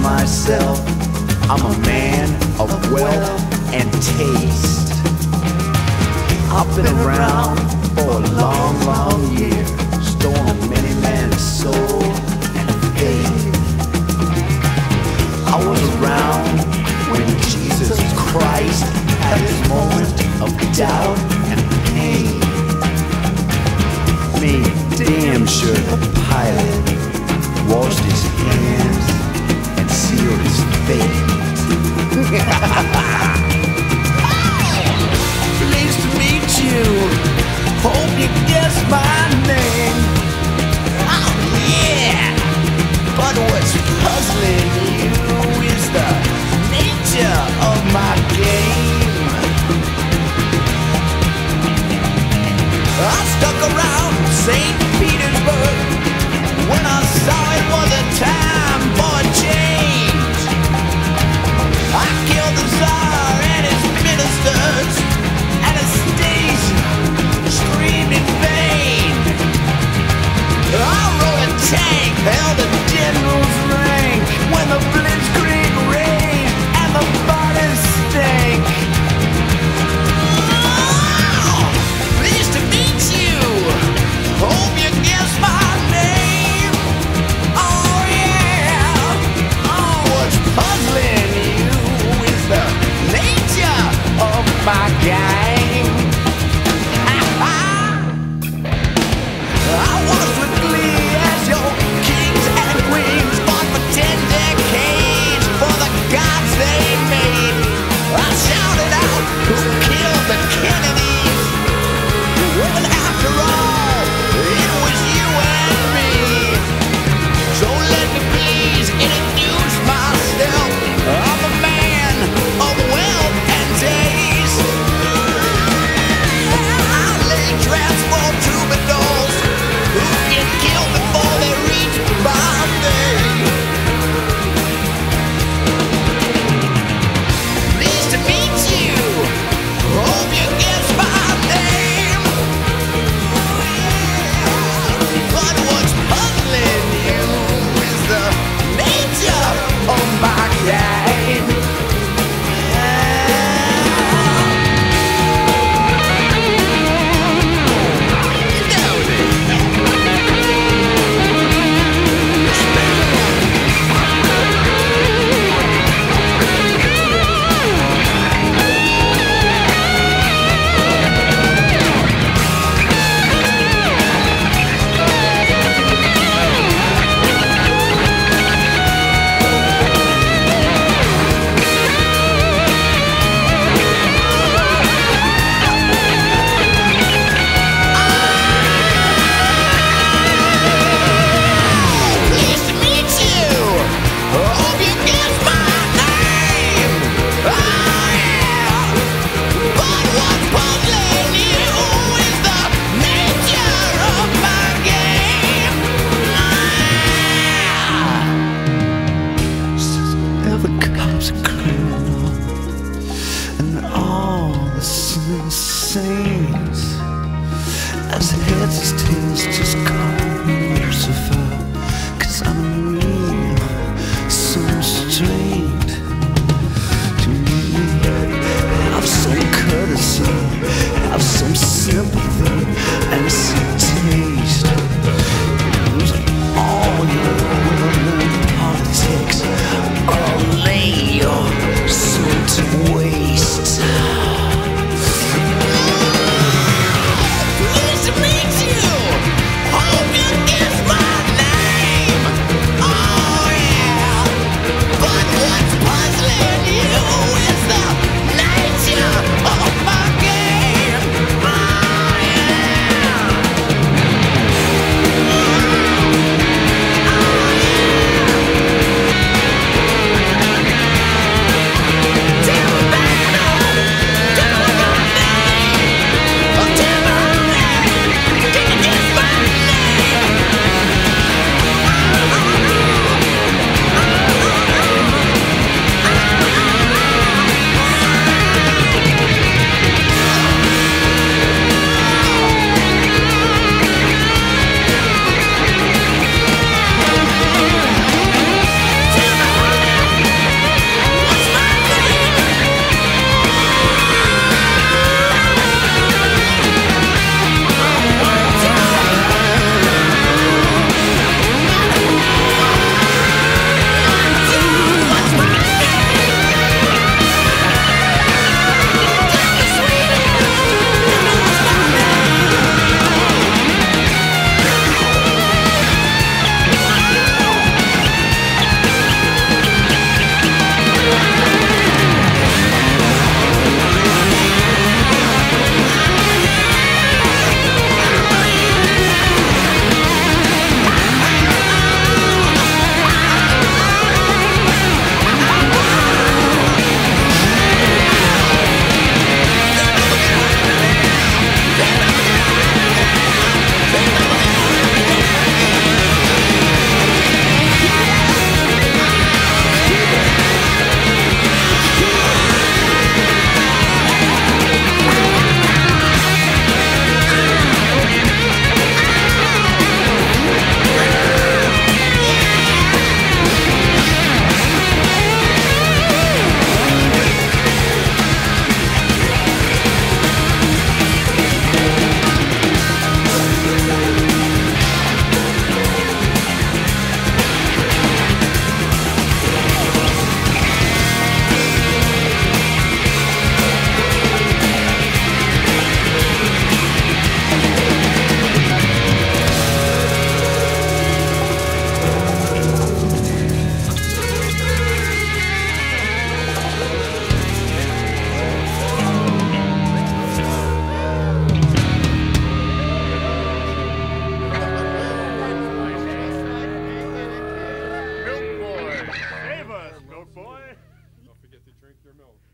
myself, I'm a man of wealth and taste. I've been around for a long, long year, stolen many man's soul and faith. I was around when Jesus Christ had his moment of doubt and pain. Made damn sure the pilot washed his hands and sealed his fate. Pleased to meet you. Hope you guess my name. Oh yeah. But what's puzzling you is the nature of my game. I stuck around St. Petersburg when I saw it was a time for a change. I killed the Tsar and his ministers. Anastasia screamed in vain. I rode a tank, held a general's rank when the blitzkrieg raged and the bodies stank. Oh, pleased to meet you. Hope you guess my name. Oh yeah. Oh, what's puzzling you is the nature of my game. I was with glee as your kings and queens fought for 10 decades for the gods they made. I shouted out, who killed the Kennedys? Well, after all, it was you and me. So let me please introduce myself. I'm a man of wealth and taste. I lay traps for troubadours who get killed before they reach Bombay. Pleased to meet you. Hope you guess my name. But what's puzzling you is the nature of my game. Pleased to meet you. Hope you guess my name. Oh yeah. But what's puzzling you is the nature of my game. Every cop's a criminal, and all the saints. As heads as tails, just call me Lucifer, 'cause I'm mean, so strained. To me, have some courtesy, have some sympathy, and some taste. Lose all your will and politics, or lay your soul to waste. Pleased to meet you. Hope you drink your milk.